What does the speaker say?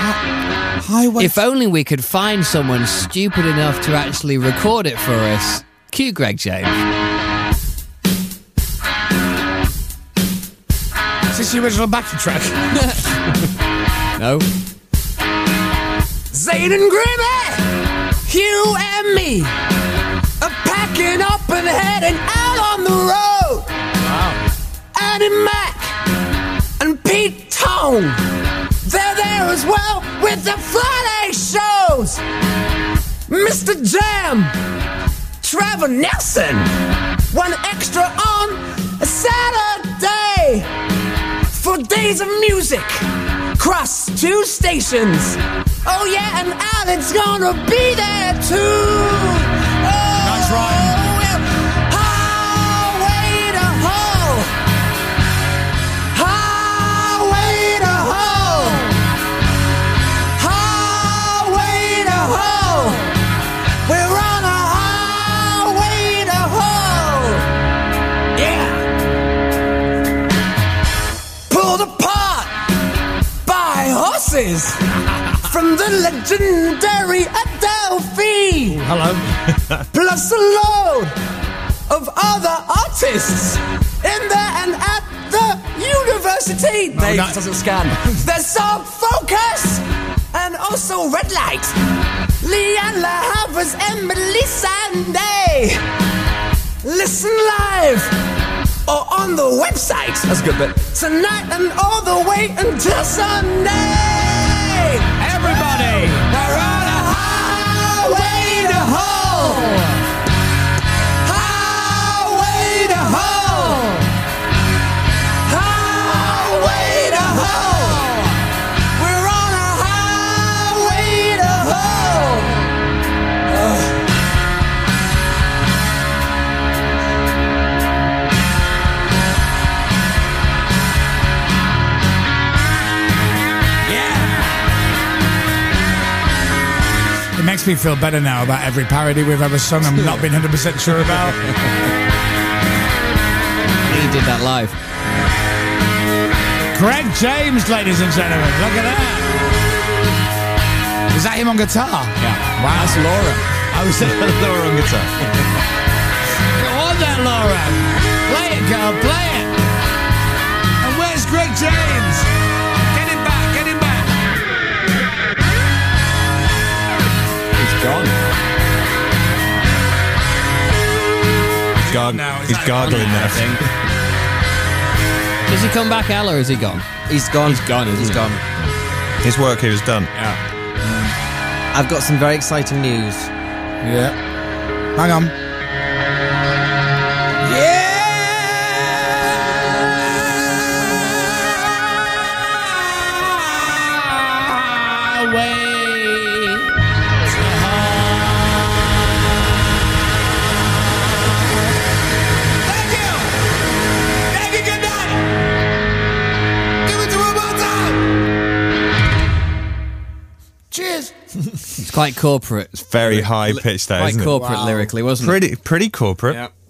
Highway. If only we could find someone stupid enough to actually record it for us. Cue Greg James. Is this the original backing track? No. Zayn and Grimmy, you and me, are packing up and heading out on the road. Wow. Annie Mac and Pete Tone, they're there as well with the Friday shows. Mr. Jam, Trevor Nelson, one extra on a Saturday for Days of Music, across 2 stations. Oh yeah, and Alan's gonna be there too. Oh, Nice rhyme. well, highway to home. Highway to home. Highway to home. We're on a highway to home. Yeah. Pulled apart by horses from the legendary Adelphi. Hello. Plus a load of other artists in there and at the university. Dave that- doesn't scan. There's some Focus and also Red Light. Leanne La Havre's Emily Sunday. Listen live or on the website. That's a good bit. Tonight and all the way until Sunday. Everybody. We're on a highway to home. Highway to home. Highway to home. We're on a highway to home. It makes me feel better now about every parody we've ever sung. I'm not being 100% sure about. He did that live. Greg James, ladies and gentlemen. Look at that. Is that him on guitar? Yeah. Wow. That's Laura. I was Laura on guitar. Go on then, Laura. Play it, girl. Play it. And where's Greg James? Get him back. Get him back. He's gone. Now, is He's that gargling gone? there. I think. Does he come back, Al, or is he gone? He's gone. He's gone, isn't He's he? gone. His work here is done. Yeah. I've got some very exciting news. Yeah. Hang on. Thank you. Thank you, good night. Give it to him one time. Cheers. It's quite corporate. It's very high pitched there, Quite isn't it? corporate lyrically, wasn't it? Pretty corporate. Yeah.